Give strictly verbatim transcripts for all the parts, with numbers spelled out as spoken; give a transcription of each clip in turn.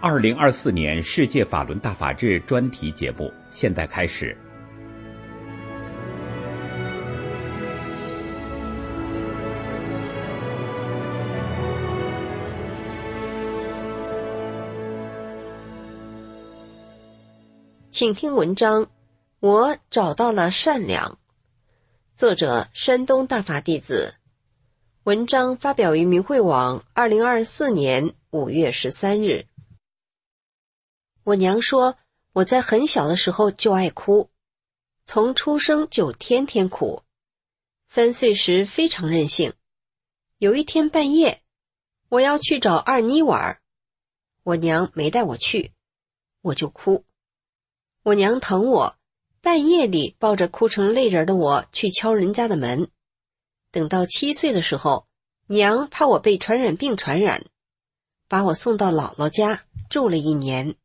二零二四年世界法轮大法日专题节目现在开始。 请听文章，我找到了善良。作者：山东大法弟子。文章发表于明慧网，二零二四年五月十三日。我娘说，我在很小的时候就爱哭，从出生就天天哭。三岁时非常任性。有一天半夜，我要去找二妮玩，我娘没带我去，我就哭。我娘疼我，半夜里抱着哭成泪人的我去敲人家的门。等到七岁的时候，娘怕我被传染病传染，把我送到姥姥家住了一年。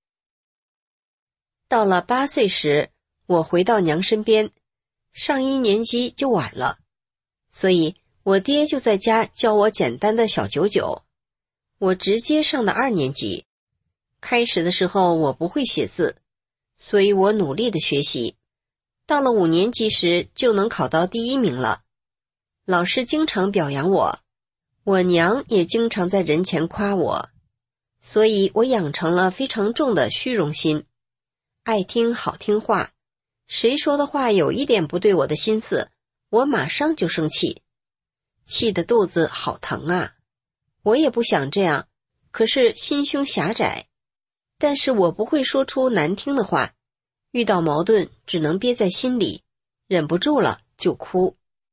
到了八岁时，我回到娘身边，上一年级就晚了，所以我爹就在家教我简单的小九九。我直接上的二年级。开始的时候我不会写字，所以我努力的学习，到了五年级时就能考到第一名了。老师经常表扬我，我娘也经常在人前夸我，所以我养成了非常重的虚荣心，爱听好听话，谁说的话有一点不对我的心思，我马上就生气，气得肚子好疼啊！我也不想这样，可是心胸狭窄，但是我不会说出难听的话，遇到矛盾只能憋在心里，忍不住了就哭。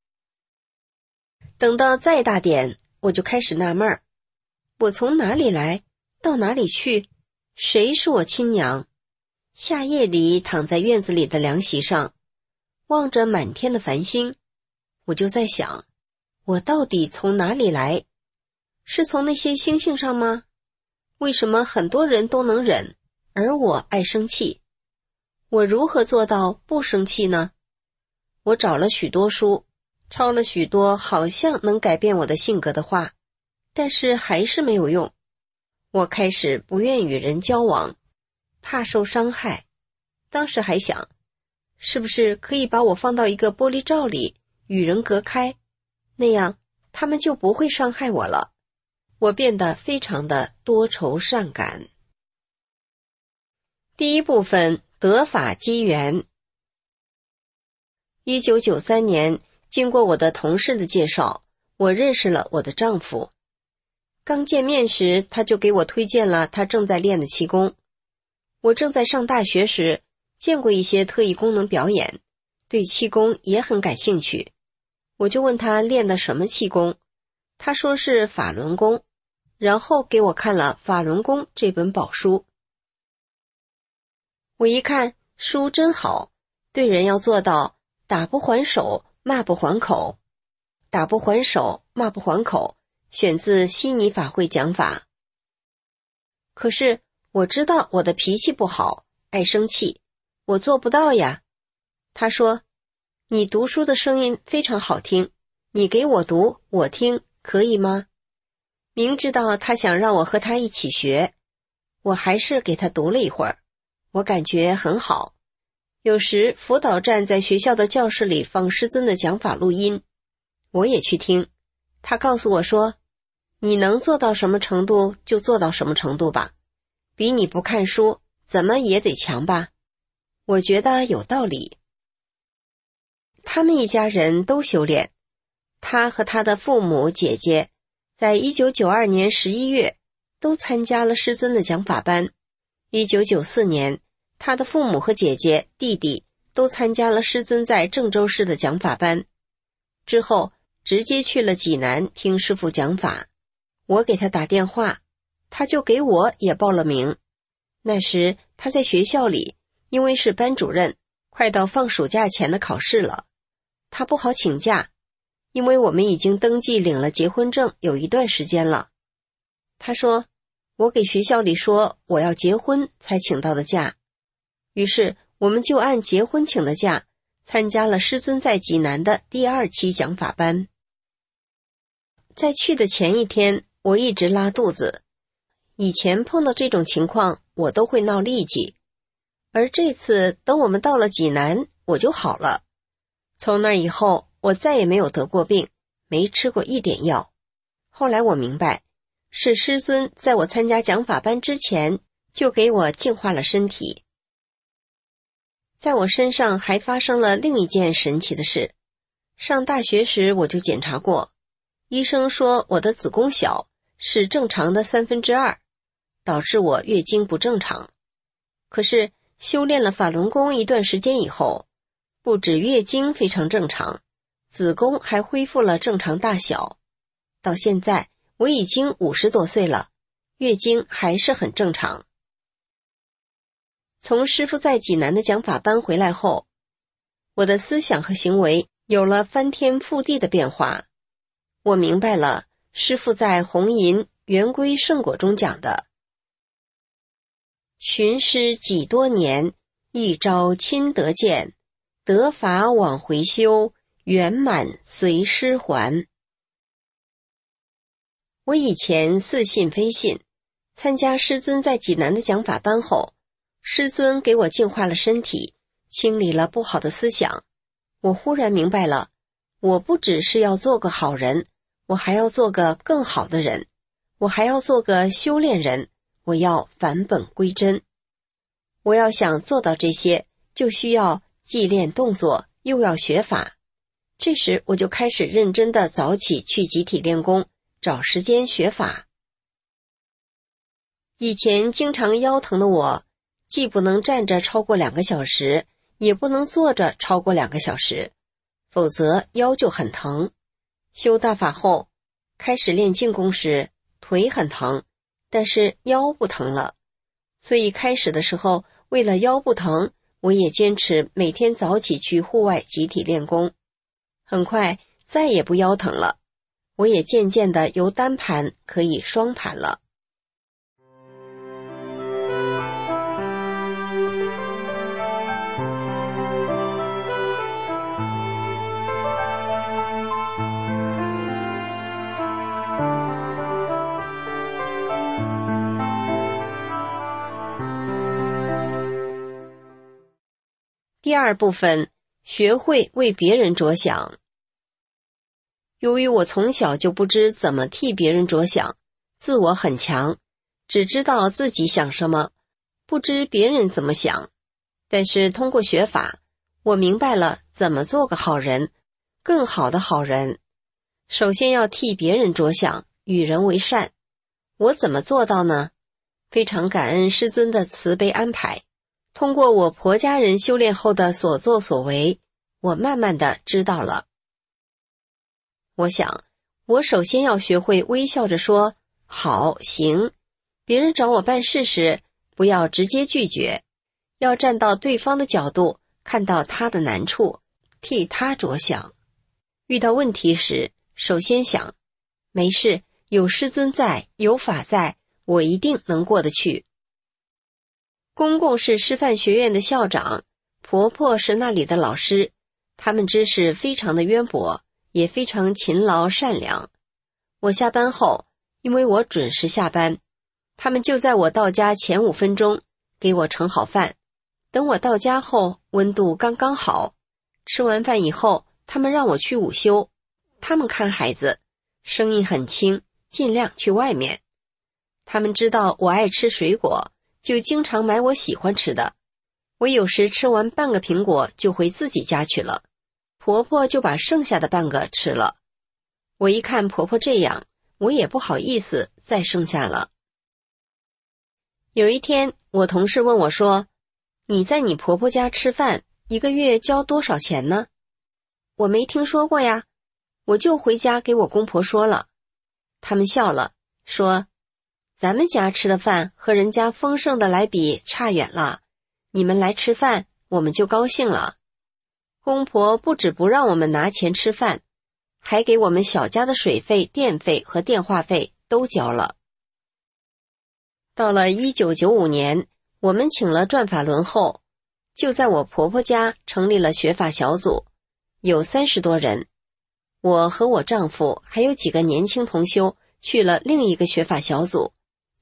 等到再大点，我就开始纳闷儿，我从哪里来，到哪里去，谁是我亲娘？夏夜里躺在院子里的凉席上，望着满天的繁星，我就在想，我到底从哪里来？是从那些星星上吗？为什么很多人都能忍，而我爱生气？我如何做到不生气呢？我找了许多书，抄了许多好像能改变我的性格的话，但是还是没有用。我开始不愿与人交往，怕受伤害。当时还想，是不是可以把我放到一个玻璃罩里，与人隔开，那样他们就不会伤害我了。我变得非常的多愁善感。第一部分，得法机缘。一九九三年，经过我的同事的介绍，我认识了我的丈夫。刚见面时，他就给我推荐了他正在练的气功。我正在上大学时，见过一些特异功能表演，对气功也很感兴趣。我就问他练的什么气功，他说是法轮功，然后给我看了《法轮功》这本宝书。我一看，书真好，对人要做到打不还手，骂不还口。打不还手，骂不还口，选自悉尼法会讲法。可是我知道我的脾气不好，爱生气，我做不到呀。他说，你读书的声音非常好听，你给我读，我听，可以吗？明知道他想让我和他一起学，我还是给他读了一会儿，我感觉很好。有时辅导站在学校的教室里放师尊的讲法录音，我也去听。他告诉我说，你能做到什么程度就做到什么程度吧，比你不看书怎么也得强吧。我觉得有道理。他们一家人都修炼，他和他的父母姐姐在一九九二年十一月都参加了师尊的讲法班。一九九四年，他的父母和姐姐、弟弟都参加了师尊在郑州市的讲法班。之后直接去了济南听师父讲法。我给他打电话，他就给我也报了名。那时他在学校里，因为是班主任，快到放暑假前的考试了，他不好请假，因为我们已经登记领了结婚证有一段时间了。他说，我给学校里说我要结婚才请到的假，于是我们就按结婚请的假，参加了师尊在济南的第二期讲法班。在去的前一天，我一直拉肚子， 以前碰到这种情况，我都会闹痢疾，而这次等我们到了济南，我就好了。从那以后，我再也没有得过病，没吃过一点药。后来我明白，是师尊在我参加讲法班之前，就给我净化了身体。在我身上还发生了另一件神奇的事。上大学时我就检查过，医生说我的子宫小，是正常的三分之二，导致我月经不正常。可是修炼了法轮功一段时间以后，不止月经非常正常，子宫还恢复了正常大小。到现在我已经五十多岁了，月经还是很正常。从师父在济南的讲法班回来后，我的思想和行为有了翻天覆地的变化。我明白了师父在红银圆规圣果中讲的，寻师几多年，一朝亲得见，得法往回修，圆满随师还。我以前似信非信，参加师尊在济南的讲法班后，师尊给我净化了身体，清理了不好的思想。我忽然明白了，我不只是要做个好人，我还要做个更好的人，我还要做个修炼人，我要返本归真。我要想做到这些，就需要既练动作，又要学法。这时我就开始认真地早起去集体练功，找时间学法。以前经常腰疼的我，既不能站着超过两个小时，也不能坐着超过两个小时，否则腰就很疼。修大法后，开始练静功时，腿很疼，但是腰不疼了。所以开始的时候，为了腰不疼，我也坚持每天早起去户外集体练功。很快再也不腰疼了，我也渐渐的由单盘可以双盘了。第二部分，学会为别人着想。由于我从小就不知怎么替别人着想，自我很强，只知道自己想什么，不知别人怎么想。但是通过学法，我明白了怎么做个好人，更好的好人。首先要替别人着想，与人为善。我怎么做到呢？非常感恩师尊的慈悲安排。通过我婆家人修炼后的所作所为，我慢慢的知道了。我想，我首先要学会微笑着说好行，别人找我办事时，不要直接拒绝，要站到对方的角度，看到他的难处，替他着想。遇到问题时，首先想，没事，有师尊在，有法在，我一定能过得去。公公是师范学院的校长，婆婆是那里的老师，他们知识非常的渊博，也非常勤劳善良。我下班后，因为我准时下班，他们就在我到家前五分钟给我盛好饭，等我到家后温度刚刚好。吃完饭以后，他们让我去午休，他们看孩子，声音很轻，尽量去外面。他们知道我爱吃水果，就经常买我喜欢吃的。我有时吃完半个苹果就回自己家去了，婆婆就把剩下的半个吃了。我一看婆婆这样，我也不好意思再剩下了。有一天，我同事问我说，你在你婆婆家吃饭，一个月交多少钱呢？我没听说过呀，我就回家给我公婆说了。他们笑了，说，咱们家吃的饭和人家丰盛的来比差远了，你们来吃饭，我们就高兴了。公婆不止不让我们拿钱吃饭，还给我们小家的水费、电费和电话费都交了。到了一九九五年，我们请了转法轮后，就在我婆婆家成立了学法小组，有三十多人。我和我丈夫还有几个年轻同修去了另一个学法小组，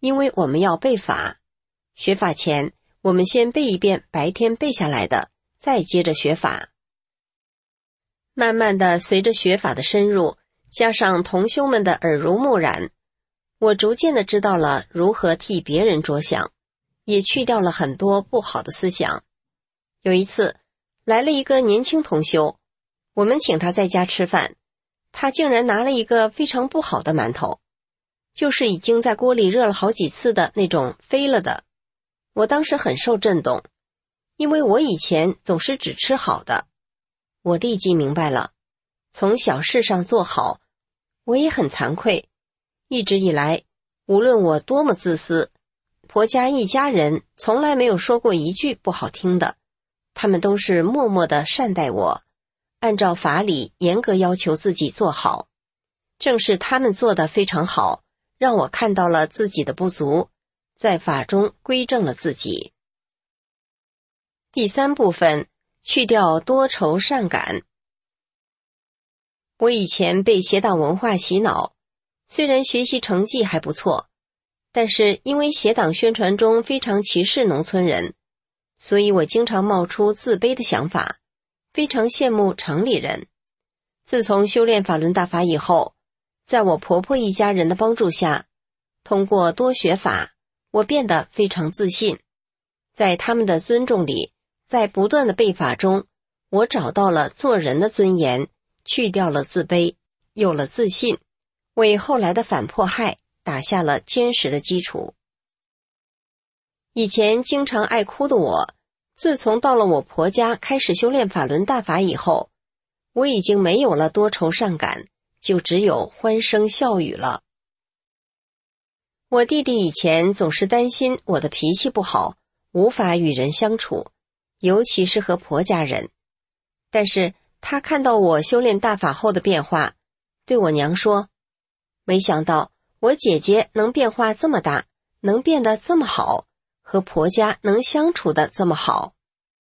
因为我们要背法。学法前，我们先背一遍白天背下来的，再接着学法。慢慢的，随着学法的深入，加上同修们的耳濡目染，我逐渐的知道了如何替别人着想，也去掉了很多不好的思想。有一次，来了一个年轻同修，我们请他在家吃饭，他竟然拿了一个非常不好的馒头，就是已经在锅里热了好几次的那种飞了的。我当时很受震动，因为我以前总是只吃好的。我立即明白了，从小事上做好，我也很惭愧。一直以来，无论我多么自私，婆家一家人从来没有说过一句不好听的，他们都是默默地善待我，按照法理严格要求自己做好。正是他们做得非常好，让我看到了自己的不足，在法中归正了自己。第三部分，去掉多愁善感。我以前被邪党文化洗脑，虽然学习成绩还不错，但是因为邪党宣传中非常歧视农村人，所以我经常冒出自卑的想法，非常羡慕城里人。自从修炼法轮大法以后，在我婆婆一家人的帮助下，通过多学法，我变得非常自信。在他们的尊重里，在不断的背法中，我找到了做人的尊严，去掉了自卑，有了自信，为后来的反迫害打下了坚实的基础。以前经常爱哭的我，自从到了我婆家开始修炼法轮大法以后，我已经没有了多愁善感，就只有欢声笑语了。我弟弟以前总是担心我的脾气不好，无法与人相处，尤其是和婆家人。但是他看到我修炼大法后的变化，对我娘说，没想到我姐姐能变化这么大，能变得这么好，和婆家能相处得这么好。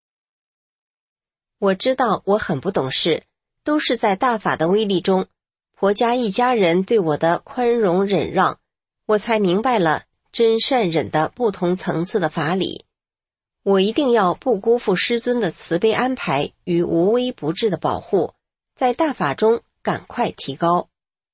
我知道我很不懂事，都是在大法的威力中，婆家一家人对我的宽容忍让，我才明白了真善忍的不同层次的法理。我一定要不辜负师尊的慈悲安排与无微不至的保护，在大法中赶快提高。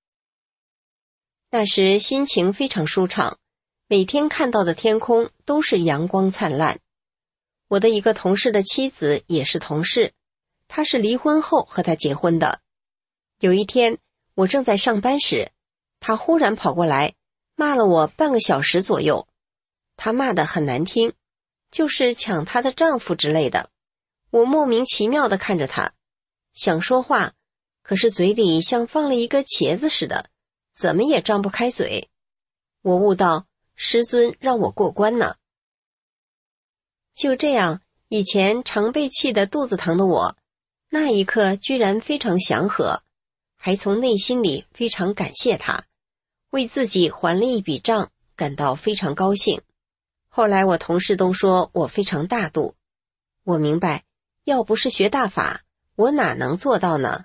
那时心情非常舒畅，每天看到的天空都是阳光灿烂。我的一个同事的妻子也是同事，她是离婚后和他结婚的。有一天，我正在上班时，她忽然跑过来，骂了我半个小时左右。她骂得很难听，就是抢她的丈夫之类的。我莫名其妙地看着她，想说话，可是嘴里像放了一个茄子似的，怎么也张不开嘴。我悟到，师尊让我过关呢。就这样，以前常被气得肚子疼的我，那一刻居然非常祥和，还从内心里非常感谢他，为自己还了一笔账，感到非常高兴。后来我同事都说我非常大度，我明白，要不是学大法，我哪能做到呢？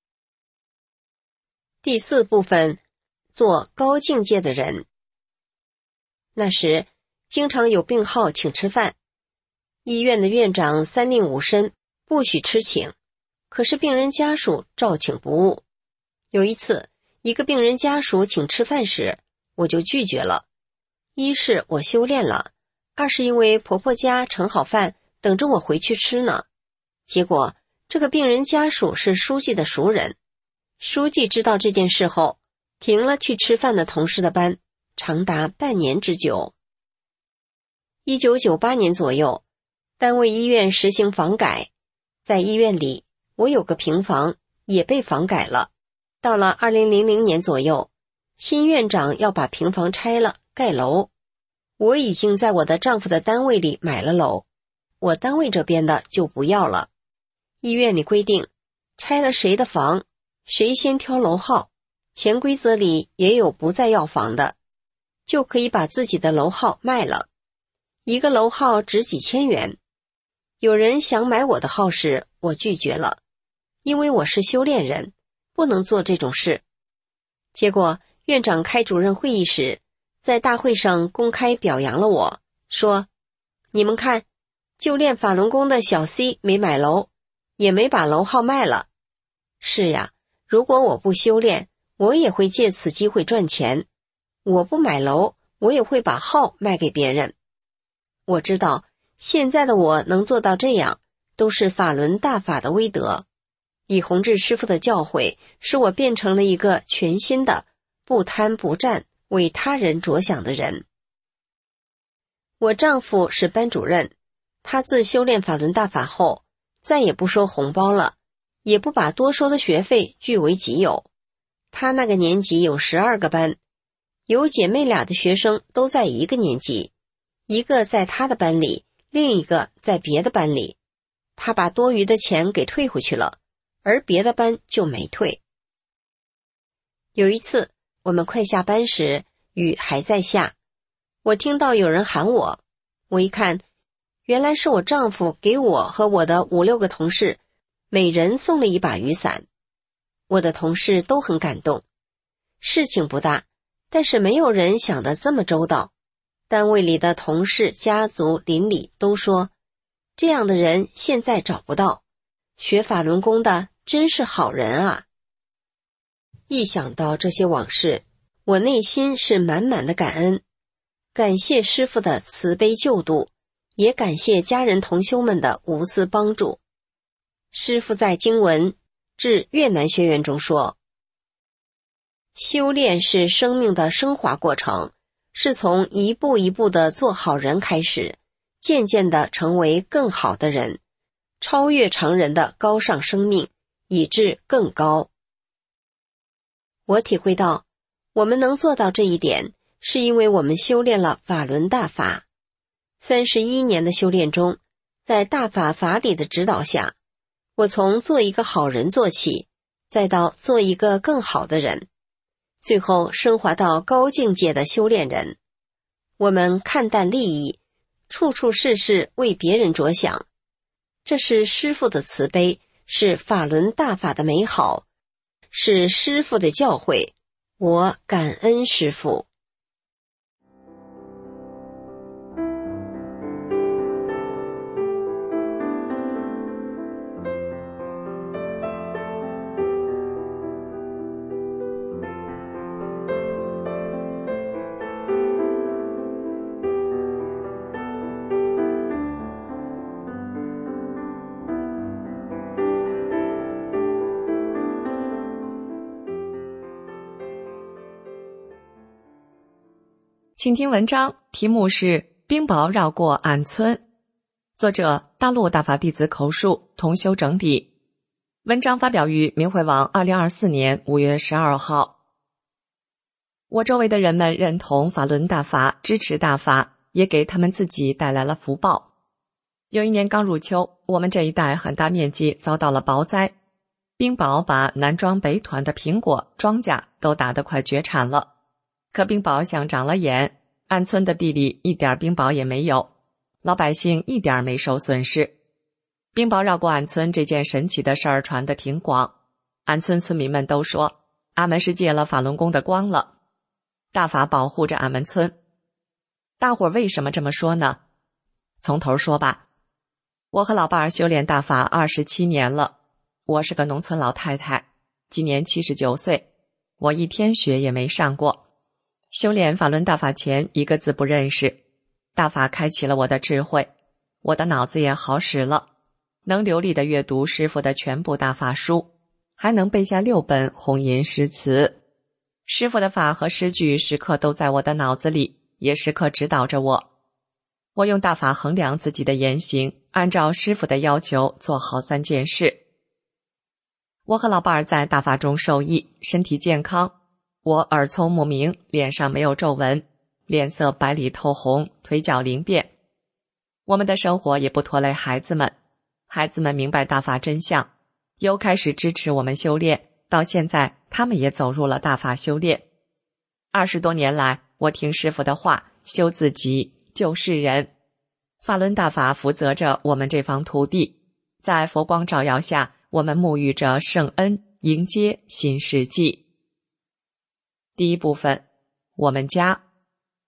第四部分，做高境界的人。那时经常有病号请吃饭，医院的院长三令五申，不许吃请，可是病人家属照请不误。有一次，一个病人家属请吃饭时，我就拒绝了。一是我修炼了，二是因为婆婆家盛好饭等着我回去吃呢。结果这个病人家属是书记的熟人，书记知道这件事后，停了去吃饭的同事的班，长达半年之久。一九九八年左右，单位医院实行房改，在医院里，我有个平房也被房改了。到了二零零零年左右，新院长要把平房拆了，盖楼。我已经在我的丈夫的单位里买了楼，我单位这边的就不要了。医院里规定，拆了谁的房，谁先挑楼号，潜规则里也有不再要房的，就可以把自己的楼号卖了。一个楼号值几千元。有人想买我的号时，我拒绝了，因为我是修炼人，不能做这种事。结果院长开主任会议时， 在大会上公开表扬了我，说：你们看，就练法轮功的小 C 没买楼，也没把楼号卖了。是呀，如果我不修炼，我也会借此机会赚钱。我不买楼，我也会把号卖给别人。我知道现在的我能做到这样，都是法轮大法的威德。李洪志师父的教诲使我变成了一个全新的不贪不占为他人着想的人。我丈夫是班主任，他自修炼法轮大法后再也不收红包了，也不把多收的学费据为己有。他那个年级有十二个班，有姐妹俩的学生都在一个年级，一个在他的班里，另一个在别的班里。他把多余的钱给退回去了，而别的班就没退。有一次我们快下班时，雨还在下，我听到有人喊我，我一看，原来是我丈夫给我和我的五六个同事每人送了一把雨伞。我的同事都很感动。事情不大，但是没有人想得这么周到。单位里的同事、家族、邻里都说，这样的人现在找不到，学法轮功的真是好人啊。一想到这些往事，我内心是满满的感恩，感谢师父的慈悲救度，也感谢家人同修们的无私帮助。师父在经文致越南学员中说，修炼是生命的升华过程，是从一步一步的做好人开始，渐渐地成为更好的人，超越常人的高尚生命，以致更高。我体会到，我们能做到这一点，是因为我们修炼了法轮大法。三十一年的修炼中，在大法法理的指导下，我从做一个好人做起，再到做一个更好的人，最后升华到高境界的修炼人。我们看淡利益，处处事事为别人着想，这是师父的慈悲，是法轮大法的美好，是师父的教诲。我感恩师父。 请听文章，题目是《冰雹绕过俺村》，作者大陆大法弟子口述，同修整理。文章发表于明慧网二零二四年五月十二号。我周围的人们认同法轮大法，支持大法，也给他们自己带来了福报。有一年刚入秋，我们这一带很大面积遭到了雹灾，冰雹把南庄北团的苹果、庄稼都打得快绝产了。可冰雹像长了眼，俺村的地里一点冰雹也没有，老百姓一点没受损失。冰雹绕过俺村这件神奇的事儿传得挺广，俺村村民们都说，俺们是借了法轮功的光了，大法保护着俺们村。大伙儿为什么这么说呢？从头说吧。我和老伴儿修炼大法二十七年了，我是个农村老太太，今年七十九岁，我一天学也没上过。修炼法轮大法前一个字不认识，大法开启了我的智慧，我的脑子也好使了，能流利地阅读师父的全部大法书，还能背下六本红吟诗词。师父的法和诗句时刻都在我的脑子里，也时刻指导着我。我用大法衡量自己的言行，按照师父的要求做好三件事。我和老伴儿在大法中受益，身体健康。我耳聪目明，脸上没有皱纹，脸色白里透红，腿脚灵便。我们的生活也不拖累孩子们，孩子们明白大法真相，由开始支持我们修炼，到现在他们也走入了大法修炼。二十多年来，我听师父的话，修自己，救世人。法轮大法福泽着我们这方土地，在佛光照耀下，我们沐浴着圣恩，迎接新世纪。第一部分，我们家。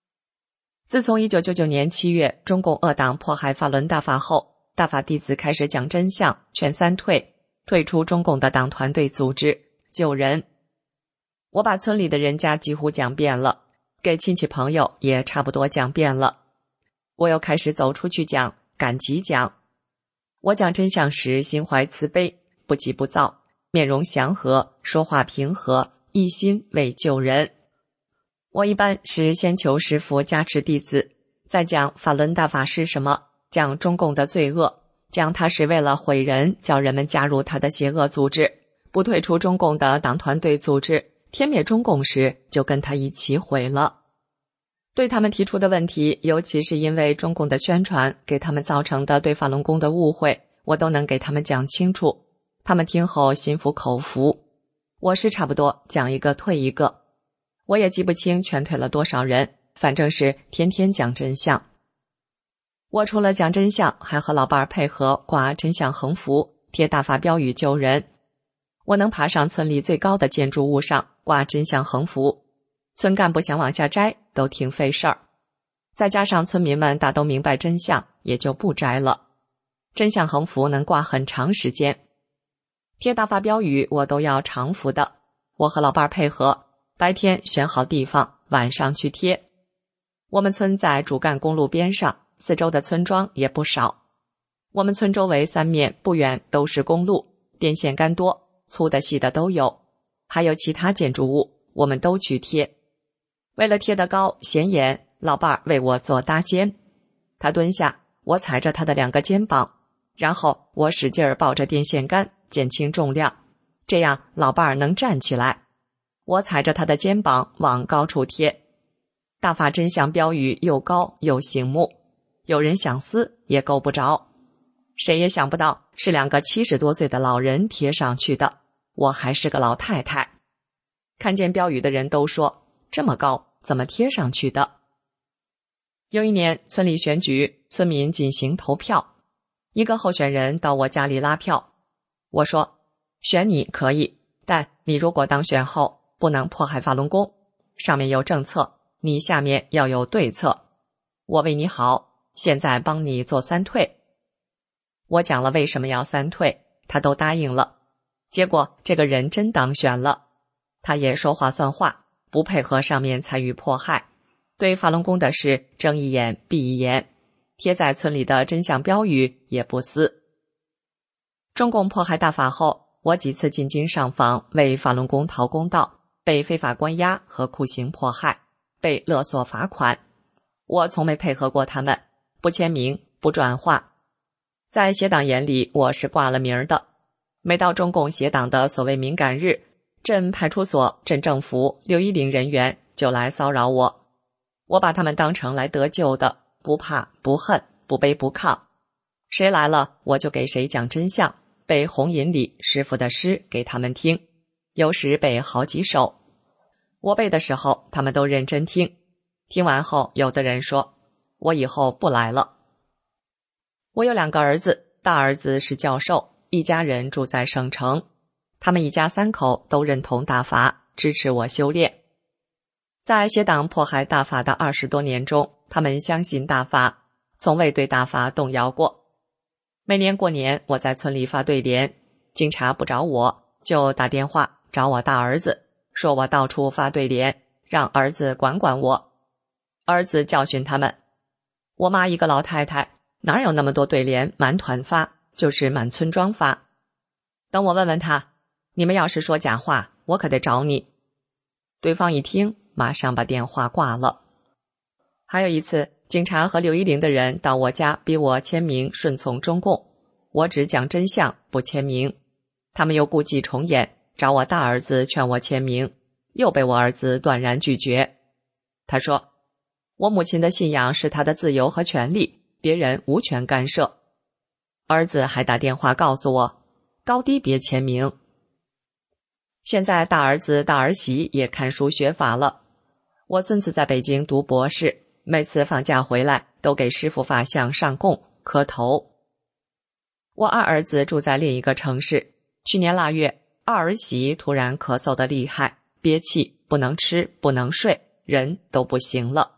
自从一九九九年七月中共恶党迫害法轮大法后，大法弟子开始讲真相，劝三退，退出中共的党团队组织，救人。我把村里的人家几乎讲遍了，给亲戚朋友也差不多讲遍了。我又开始走出去讲，赶集讲。我讲真相时心怀慈悲，不急不躁，面容祥和，说话平和，一心为救人。我一般是先求师父加持弟子，再讲法轮大法是什么，讲中共的罪恶，讲他是为了毁人，叫人们加入他的邪恶组织，不退出中共的党团队组织，天灭中共时就跟他一起毁了。对他们提出的问题，尤其是因为中共的宣传给他们造成的对法轮功的误会，我都能给他们讲清楚，他们听后心服口服。我是差不多讲一个退一个，我也记不清劝退了多少人，反正是天天讲真相。我除了讲真相，还和老伴儿配合挂真相横幅，贴大法标语救人。我能爬上村里最高的建筑物上挂真相横幅，村干部想往下摘都挺费事儿。再加上村民们大都明白真相，也就不摘了。真相横幅能挂很长时间。贴大法标语我都要长幅的，我和老伴儿配合，白天选好地方，晚上去贴。我们村在主干公路边上，四周的村庄也不少。我们村周围三面不远都是公路，电线杆多，粗的细的都有，还有其他建筑物，我们都去贴。为了贴得高显眼，老伴儿为我做搭肩。他蹲下，我踩着他的两个肩膀，然后我使劲儿抱着电线杆，减轻重量，这样老伴儿能站起来。我踩着他的肩膀往高处贴。大法真相标语又高又醒目，有人想撕也够不着。谁也想不到是两个七十多岁的老人贴上去的，我还是个老太太。看见标语的人都说，这么高怎么贴上去的？有一年村里选举，村民进行投票，一个候选人到我家里拉票。我说，选你可以，但你如果当选后不能迫害法轮功，上面有政策，你下面要有对策。我为你好，现在帮你做三退。我讲了为什么要三退，他都答应了。结果这个人真当选了，他也说话算话，不配合上面参与迫害，对法轮功的事睁一眼闭一眼，贴在村里的真相标语也不撕。中共迫害大法后，我几次进京上访，为法轮功讨公道，被非法关押和酷刑迫害，被勒索罚款。我从没配合过他们，不签名，不转化。在邪党眼里，我是挂了名的。每到中共邪党的所谓敏感日，镇派出所、镇政府、六一零人员就来骚扰我。我把他们当成来得救的，不怕不恨，不卑不亢。谁来了，我就给谁讲真相，背红引里师傅的诗给他们听，有时背好几首。我背的时候，他们都认真听。听完后，有的人说，我以后不来了。我有两个儿子，大儿子是教授，一家人住在省城，他们一家三口都认同大法，支持我修炼。在邪党迫害大法的二十多年中，他们相信大法，从未对大法动摇过。每年过年，我在村里发对联，警察不找我，就打电话找我大儿子，说我到处发对联，让儿子管管我。儿子教训他们，我妈一个老太太，哪有那么多对联满团发，就是满村庄发。等我问问他，你们要是说假话，我可得找你。对方一听，马上把电话挂了。还有一次，警察和六一零的人到我家逼我签名顺从中共，我只讲真相不签名。他们又故伎重演，找我大儿子劝我签名，又被我儿子断然拒绝。他说，我母亲的信仰是她的自由和权利，别人无权干涉。儿子还打电话告诉我，高低别签名。现在大儿子大儿媳也看书学法了。我孙子在北京读博士，每次放假回来都给师父法像上供磕头。我二儿子住在另一个城市，去年腊月，二儿媳突然咳嗽得厉害，憋气，不能吃不能睡，人都不行了。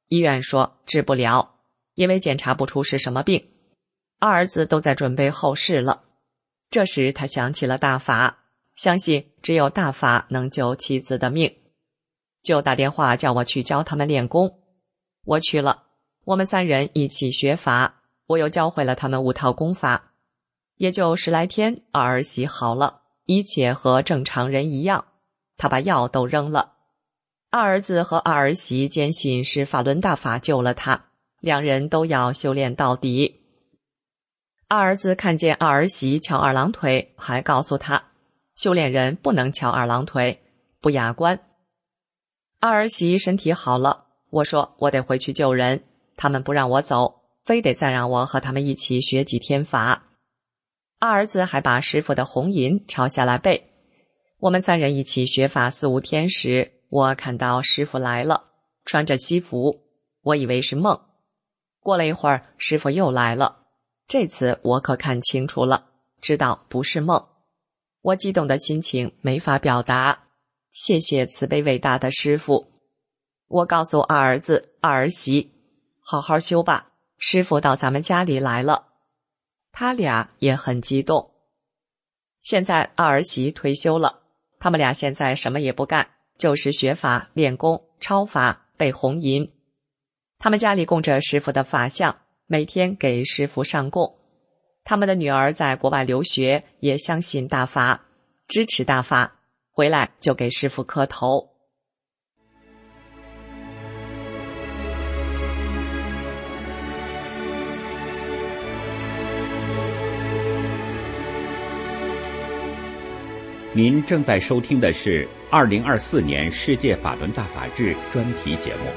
医院说治不了，因为检查不出是什么病。二儿子都在准备后事了。这时他想起了大法，相信只有大法能救妻子的命，就打电话叫我去教他们练功。我去了，我们三人一起学法，我又教会了他们五套功法。也就十来天，二儿媳好了，一切和正常人一样，他把药都扔了。二儿子和二儿媳坚信是法轮大法救了他，两人都要修炼到底。二儿子看见二儿媳翘二郎腿，还告诉他，修炼人不能翘二郎腿，不雅观。二儿媳身体好了，我说我得回去救人，他们不让我走，非得再让我和他们一起学几天法。二儿子还把师父的红银抄下来背。我们三人一起学法四五天时，我看到师父来了，穿着西服，我以为是梦。过了一会儿，师父又来了，这次我可看清楚了，知道不是梦。我激动的心情没法表达，谢谢慈悲伟大的师父。我告诉二儿子、二儿媳，好好修吧，师父到咱们家里来了。他俩也很激动。现在二儿媳退休了，他们俩现在什么也不干，就是学法、练功、抄法、背红银。他们家里供着师父的法像，每天给师父上供。他们的女儿在国外留学，也相信大法，支持大法，回来就给师父磕头。 您正在收听的是二零二四年世界法轮大法日专题节目。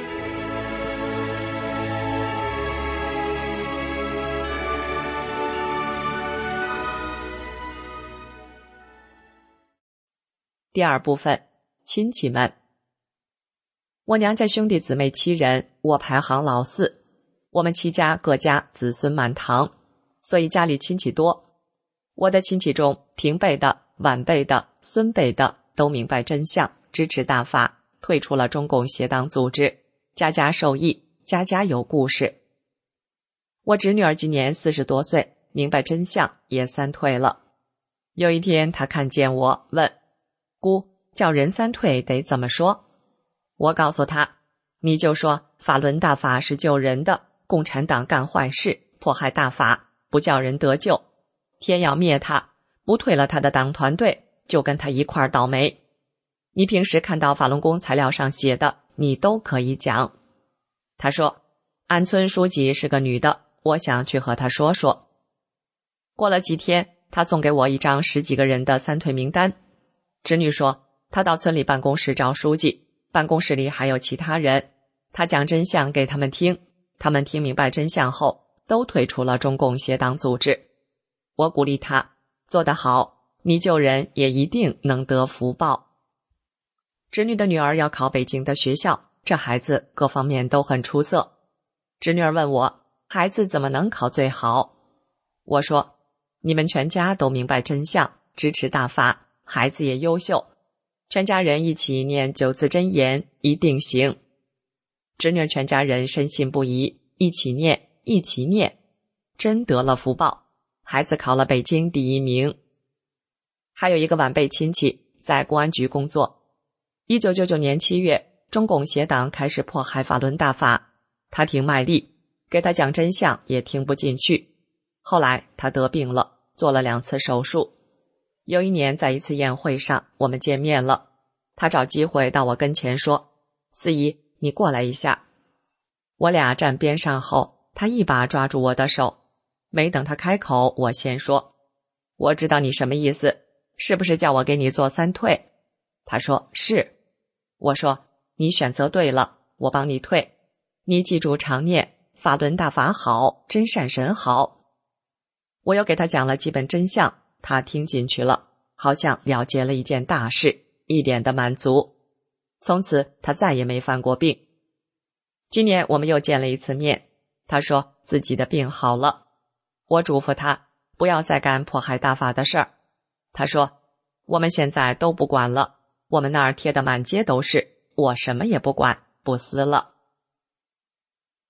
第二部分，亲戚们。我娘家兄弟姊妹七人，我排行老四，我们七家各家子孙满堂，所以家里亲戚多。我的亲戚中，平辈的、晚辈的、孙辈的都明白真相，支持大法，退出了中共邪党组织，家家受益，家家有故事。我侄女儿今年四十多岁，明白真相，也三退了。有一天她看见我，问姑，叫人三退得怎么说？我告诉她，你就说法轮大法是救人的，共产党干坏事，迫害大法，不叫人得救，天要灭他，不退了他的党团队，就跟他一块儿倒霉。你平时看到法轮功材料上写的，你都可以讲。他说，俺村书记是个女的，我想去和她说说。过了几天，他送给我一张十几个人的三退名单。侄女说，她到村里办公室找书记，办公室里还有其他人，她讲真相给他们听，他们听明白真相后，都退出了中共邪党组织。我鼓励她，做得好，你救人也一定能得福报。侄女的女儿要考北京的学校，这孩子各方面都很出色。侄女儿问我，孩子怎么能考最好？我说，你们全家都明白真相，支持大法，孩子也优秀，全家人一起念九字真言，一定行。侄女全家人深信不疑，一起念，一起念，真得了福报，孩子考了北京第一名。还有一个晚辈亲戚在公安局工作。一九九九年七月，中共邪党开始迫害法轮大法，他挺卖力，给他讲真相也听不进去。后来他得病了，做了两次手术。有一年在一次宴会上，我们见面了，他找机会到我跟前说，四姨，你过来一下。我俩站边上后，他一把抓住我的手，没等他开口，我先说，我知道你什么意思，是不是叫我给你做三退？他说是。我说，你选择对了，我帮你退，你记住常念法轮大法好，真善神好。我又给他讲了基本真相，他听进去了，好像了结了一件大事，一脸的满足。从此他再也没犯过病。今年我们又见了一次面，他说自己的病好了。我嘱咐他不要再干迫害大法的事儿。他说，我们现在都不管了，我们那儿贴的满街都是，我什么也不管，不撕了。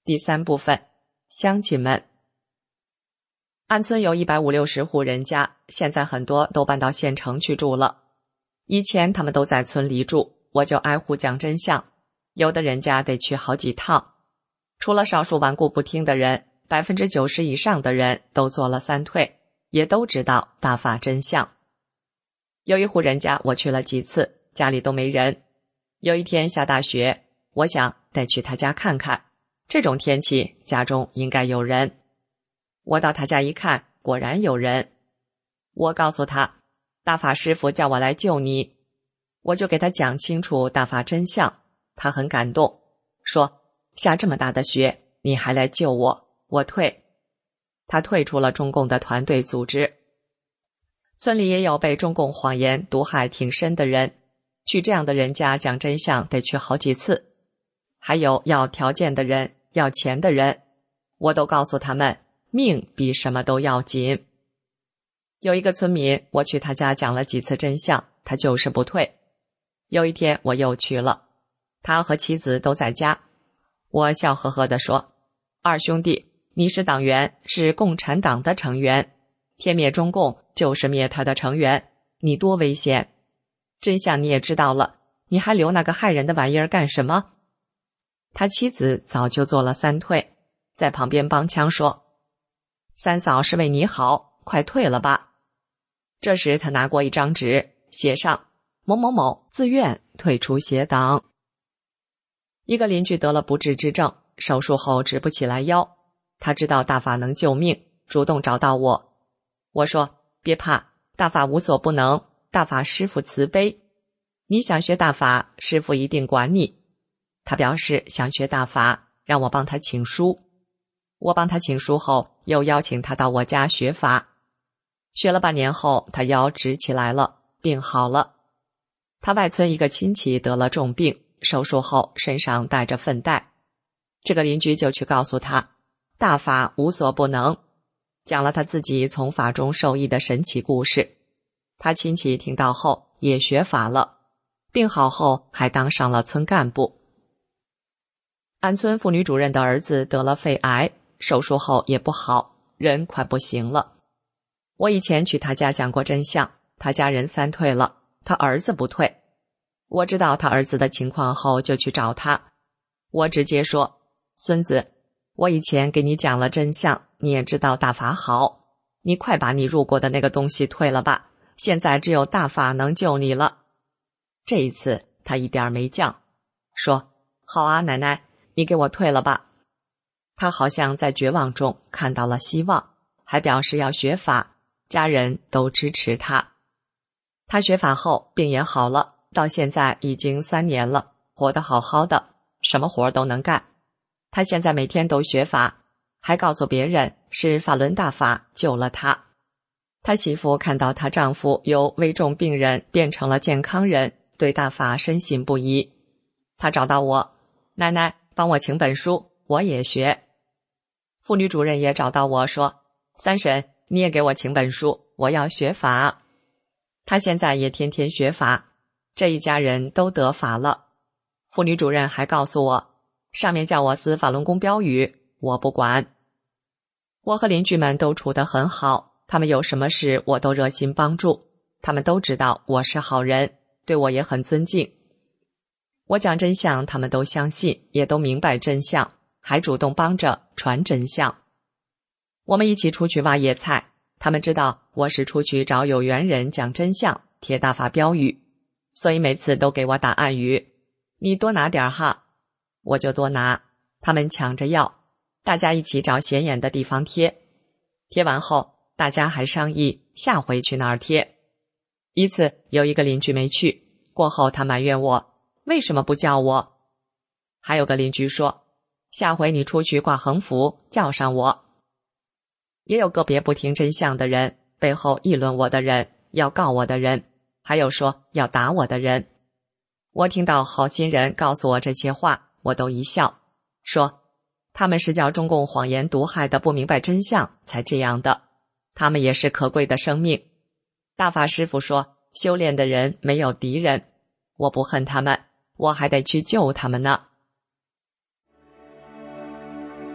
第三部分，乡亲们。安村有一百五六十户人家，现在很多都搬到县城去住了。以前他们都在村里住，我就挨户讲真相，有的人家得去好几趟。除了少数顽固不听的人，百分之九十以上的人都做了三退，也都知道大法真相。有一户人家我去了几次，家里都没人。有一天下大雪，我想得去他家看看，这种天气家中应该有人。我到他家一看，果然有人。我告诉他，大法师父叫我来救你。我就给他讲清楚大法真相，他很感动，说下这么大的雪，你还来救我，我退。他退出了中共的团队组织。村里也有被中共谎言毒害挺深的人，去这样的人家讲真相得去好几次。还有要条件的人，要钱的人，我都告诉他们，命比什么都要紧。有一个村民，我去他家讲了几次真相，他就是不退。有一天我又去了，他和妻子都在家。我笑呵呵地说，二兄弟，你是党员，是共产党的成员，天灭中共就是灭他的成员，你多危险。真相你也知道了，你还留那个害人的玩意儿干什么？他妻子早就做了三退，在旁边帮腔说，三嫂是为你好，快退了吧。这时他拿过一张纸，写上某某某自愿退出邪党。一个邻居得了不治之症，手术后直不起来腰，他知道大法能救命，主动找到我。我说别怕，大法无所不能，大法师父慈悲，你想学大法，师父一定管你。他表示想学大法，让我帮他请书。我帮他请书后，又邀请他到我家学法。学了半年后，他腰直起来了，病好了。他外村一个亲戚得了重病，手术后身上带着粪袋。这个邻居就去告诉他，大法无所不能，讲了他自己从法中受益的神奇故事。他亲戚听到后也学法了，病好后还当上了村干部。安村妇女主任的儿子得了肺癌，手术后也不好，人快不行了。我以前去他家讲过真相，他家人三退了，他儿子不退。我知道他儿子的情况后就去找他，我直接说，孙子，我以前给你讲了真相，你也知道大法好，你快把你入过的那个东西退了吧，现在只有大法能救你了。这一次他一点没犟，说好啊，奶奶，你给我退了吧。他好像在绝望中看到了希望，还表示要学法，家人都支持他。他学法后病也好了，到现在已经三年了，活得好好的，什么活都能干。他现在每天都学法，还告诉别人是法轮大法救了他。他媳妇看到她丈夫由危重病人变成了健康人，对大法深信不疑。她找到我，奶奶帮我请本书，我也学。妇女主任也找到我说，三婶你也给我请本书，我要学法。她现在也天天学法，这一家人都得法了。妇女主任还告诉我，上面叫我撕法轮功标语，我不管。我和邻居们都处得很好，他们有什么事我都热心帮助，他们都知道我是好人，对我也很尊敬。我讲真相，他们都相信，也都明白真相，还主动帮着传真相。我们一起出去挖野菜，他们知道我是出去找有缘人讲真相，贴大法标语，所以每次都给我打暗语，你多拿点哈，我就多拿，他们抢着要，大家一起找显眼的地方贴。贴完后，大家还商议下回去哪儿贴。一次有一个邻居没去，过后他埋怨我，为什么不叫我？还有个邻居说，下回你出去挂横幅，叫上我。也有个别不听真相的人，背后议论我的人，要告我的人，还有说要打我的人。我听到好心人告诉我这些话，我都一笑，说他们是叫中共谎言毒害的不明白真相才这样的，他们也是可贵的生命。大法师父说，修炼的人没有敌人，我不恨他们，我还得去救他们呢。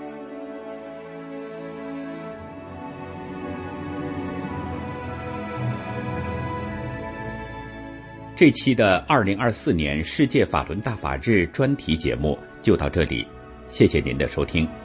这期的二零二四年世界法轮大法日专题节目就到这里，谢谢您的收听。